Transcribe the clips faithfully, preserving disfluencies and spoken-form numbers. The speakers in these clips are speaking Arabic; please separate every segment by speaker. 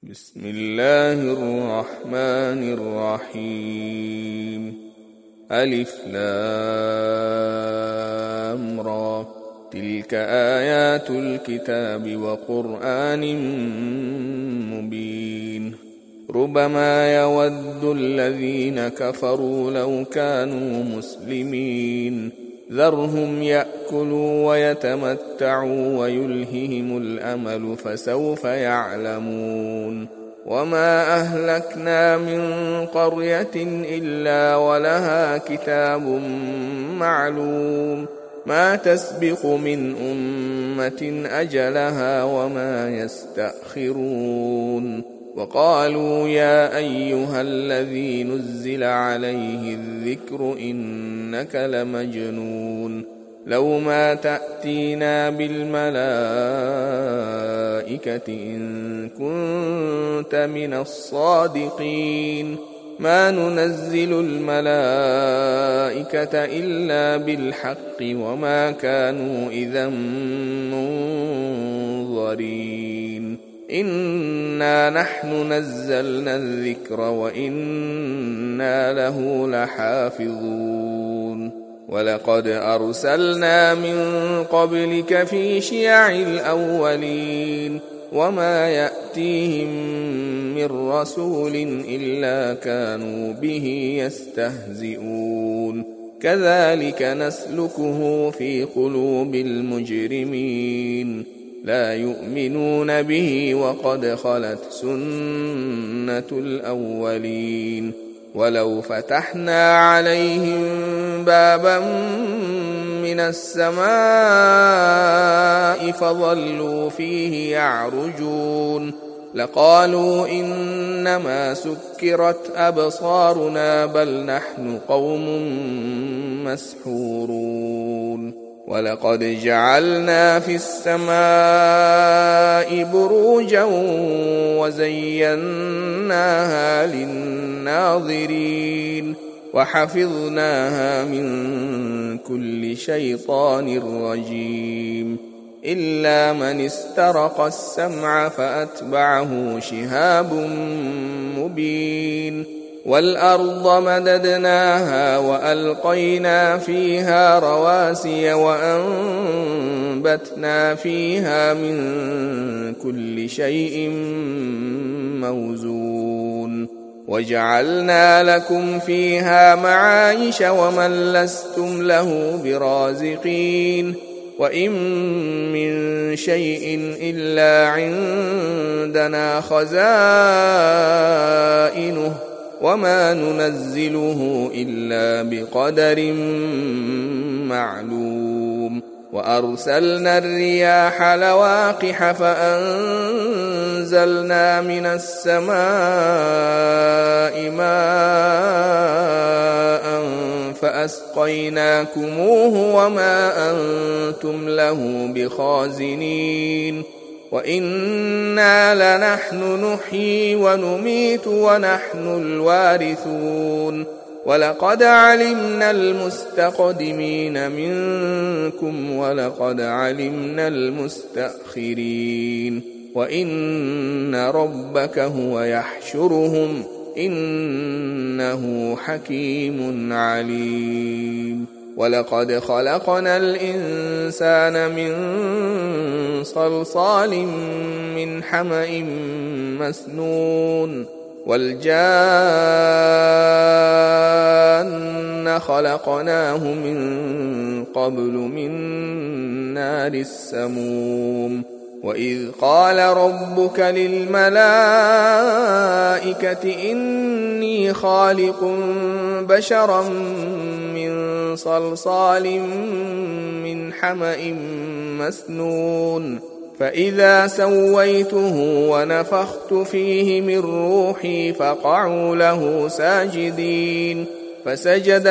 Speaker 1: بسم الله الرحمن الرحيم. ألف لام را، تلك آيات الكتاب وقرآن مبين. ربما يود الذين كفروا لو كانوا مسلمين، ذرهم يأكلوا ويتمتعوا ويلههم الأمل فسوف يعلمون. وما أهلكنا من قرية إلا ولها كتاب معلوم، ما تسبق من أمة أجلها وما يستأخرون. وقالوا يا أيها الذي نزل عليه الذكر إنك لمجنون، لو ما تأتينا بالملائكة إن كنت من الصادقين. ما ننزل الملائكة إلا بالحق وما كانوا إذا منظرين. إنا نحن نزلنا الذكر وإنا له لحافظون. ولقد أرسلنا من قبلك في شيع الأولين، وما يأتيهم من رسول إلا كانوا به يستهزئون. كذلك نسلكه في قلوب المجرمين، لا يؤمنون به وقد خلت سنة الأولين. ولو فتحنا عليهم بابا من السماء فظلوا فيه يعرجون لقالوا إنما سكرت أبصارنا بل نحن قوم مسحورون. ولقد جعلنا في السماء بروجا وزيناها للناظرين وحفظناها من كل شيطان رجيم، إلا من استرق السمع فأتبعه شهاب مبين. والأرض مددناها وألقينا فيها رواسي وأنبتنا فيها من كل شيء موزون. وجعلنا لكم فيها معايش ومن لستم له برازقين. وإن من شيء إلا عندنا خزائنه وما ننزله إلا بقدر معلوم. وأرسلنا الرياح لواقح فأنزلنا من السماء ماء فأسقيناكموه وما أنتم له بخازنين. وإنا لنحن نحيي ونميت ونحن الوارثون. ولقد علمنا المستقدمين منكم ولقد علمنا المستأخرين. وإن ربك هو يحشرهم إنه حكيم عليم. ولقد خلقنا الإنسان من صلصال من حمأ مسنون. والجان خلقناه من قبل من نار السموم. وإذ قال ربك للملائكة إني خالق بشرا من صلصال من حمأ مسنون، فإذا سويته ونفخت فيه من روحي فقعوا له ساجدين. فسجد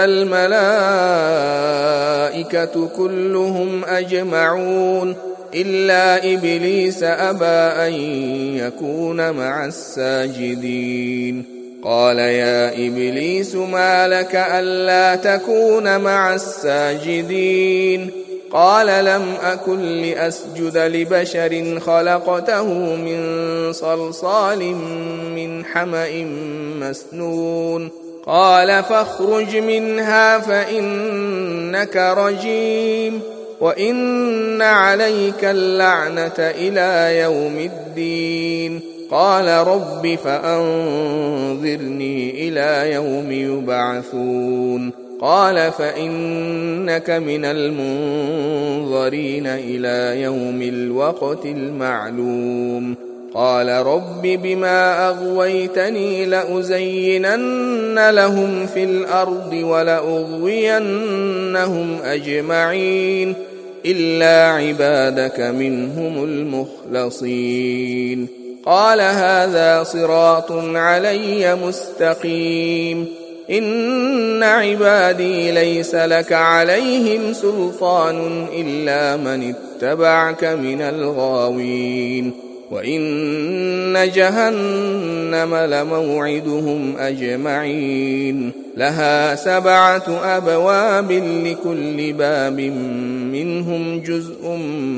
Speaker 1: الملائكة كلهم أجمعون إلا إبليس أبى أن يكون مع الساجدين. قال يا إبليس ما لك ألا تكون مع الساجدين؟ قال لم أكن لأسجد لبشر خلقته من صلصال من حمأ مسنون قال فاخرج منها فإنك رجيم وإن عليك اللعنة إلى يوم الدين قال رب فأنظرني إلى يوم يبعثون قال فإنك من المنظرين إلى يوم الوقت المعلوم قال رب بما أغويتني لأزينن لهم في الأرض ولأغوينهم أجمعين إلا عبادك منهم المخلصين قال هذا صراط علي مستقيم إن عبادي ليس لك عليهم سلطان إلا من اتبعك من الغاوين وإن جهنم لموعدهم أجمعين لها سبعة أبواب لكل باب منهم جزء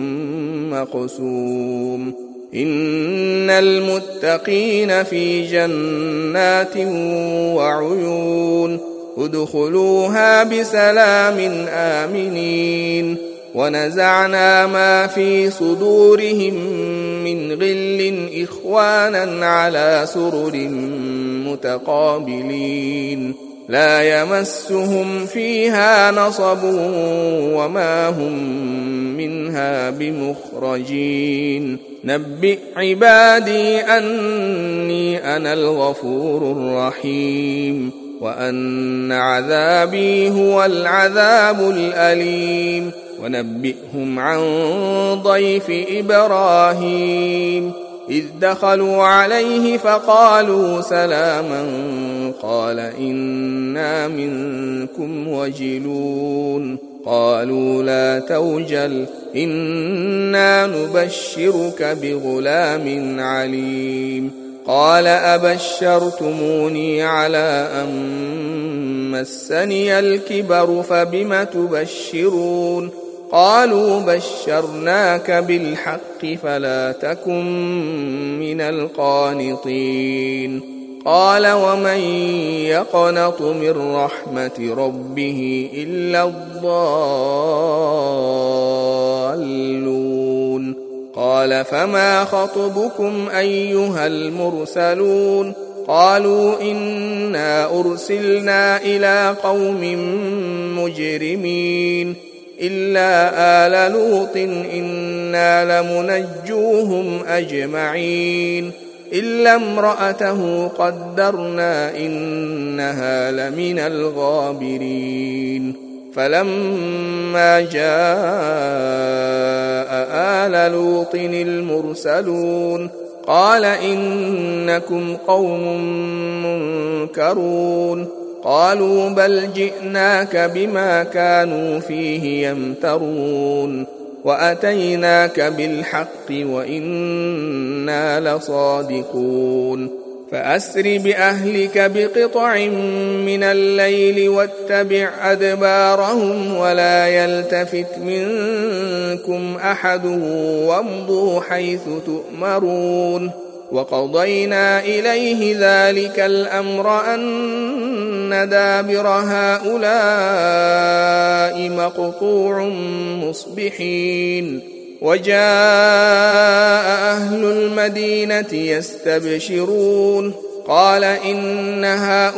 Speaker 1: مقسوم إن المتقين في جنات وعيون ادخلوها بسلام آمنين ونزعنا ما في صدورهم من غل إخوانا على سرر متقابلين لا يمسهم فيها نصب وما هم منها بمخرجين نبئ عبادي أني أنا الغفور الرحيم وأن عذابي هو العذاب الأليم ونبئهم عن ضيف إبراهيم إذ دخلوا عليه فقالوا سلاما قال إنا منكم وجلون قالوا لا توجل إنا نبشرك بغلام عليم قال أبشرتموني على أن مسني الكبر فبم تبشرون قالوا بشرناك بالحق فلا تكن من القانطين قال ومن يقنط من رحمة ربه إلا الضالون قال فما خطبكم أيها المرسلون قالوا إنا أرسلنا إلى قوم مجرمين إلا آل لوط إنا لمنجوهم أجمعين إلا امرأته قدرنا إنها لمن الغابرين فلما جاء آل لوط المرسلون قال إنكم قوم منكرون قالوا بل جئناك بما كانوا فيه يمترون وأتيناك بالحق وإنا لصادقون فأسر بأهلك بقطع من الليل واتبع أدبارهم ولا يلتفت منكم أحد وامضوا حيث تؤمرون وقضينا إليه ذلك الأمر أن دابر هؤلاء مقطوع مصبحين وجاء أهل المدينة يستبشرون قال إن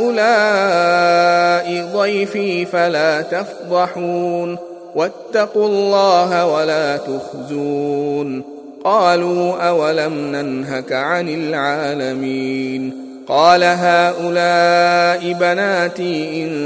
Speaker 1: هؤلاء ضيفي فلا تفضحون واتقوا الله ولا تخزون قالوا أولم ننهك عن العالمين قال هؤلاء بناتي إن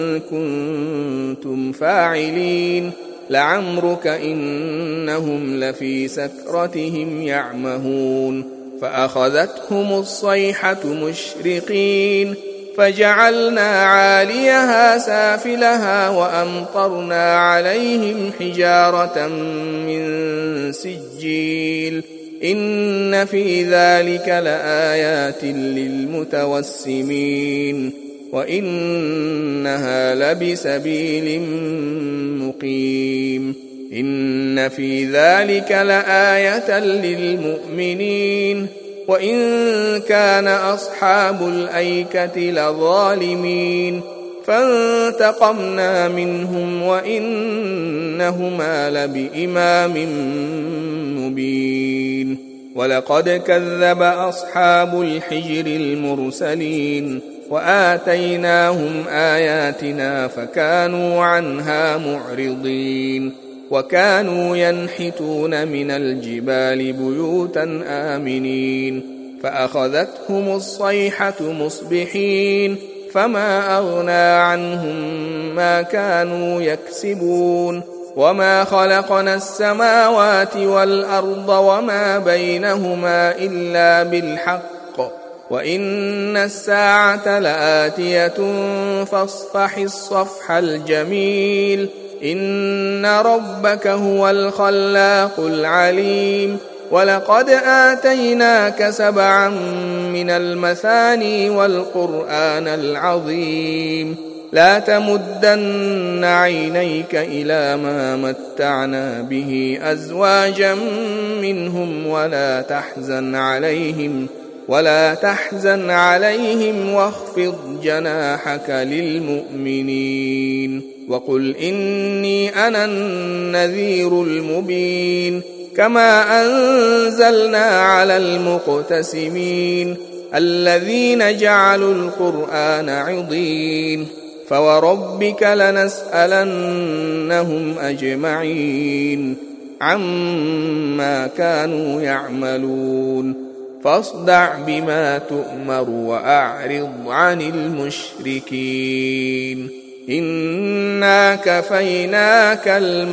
Speaker 1: كنتم فاعلين لعمرك إنهم لفي سكرتهم يعمهون فأخذتهم الصيحة مشرقين فجعلنا عاليها سافلها وأمطرنا عليهم حجارة من سجيل إن في ذلك لآيات للمتوسمين وإنها لبسبيل مقيم إن في ذلك لآية للمؤمنين وإن كان أصحاب الأيكة لظالمين فانتقمنا منهم وإنهما لبإمام مبين ولقد كذب أصحاب الحجر المرسلين وآتيناهم آياتنا فكانوا عنها معرضين وكانوا ينحتون من الجبال بيوتا آمنين فأخذتهم الصيحة مصبحين فما أغنى عنهم ما كانوا يكسبون وما خلقنا السماوات والأرض وما بينهما إلا بالحق وإن الساعة لآتية فاصفح الصفح الجميل إن ربك هو الخلاق العليم ولقد آتيناك سبعا من المثاني والقرآن العظيم لا تمدن عينيك إلى ما متعنا به أزواجا منهم ولا تحزن عليهم ولا تحزن عليهم واخفض جناحك للمؤمنين وقل إني أنا النذير المبين كما أنزلنا على المقتسمين الذين جعلوا القرآن عضين فوربك لنسألنهم أجمعين عما كانوا يعملون فاصدع بما تؤمر وأعرض عن المشركين إنا كفيناك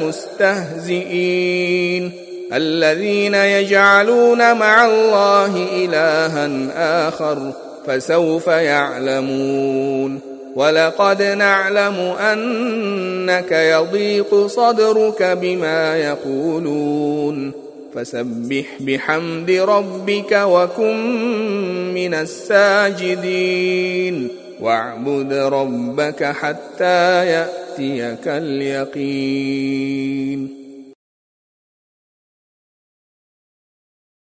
Speaker 1: المستهزئين الذين يجعلون مع الله إلها آخر فسوف يعلمون ولقد نعلم أنك يضيق صدرك بما يقولون فسبح بحمد ربك وكن من الساجدين واعبد ربك حتى يأتيك اليقين.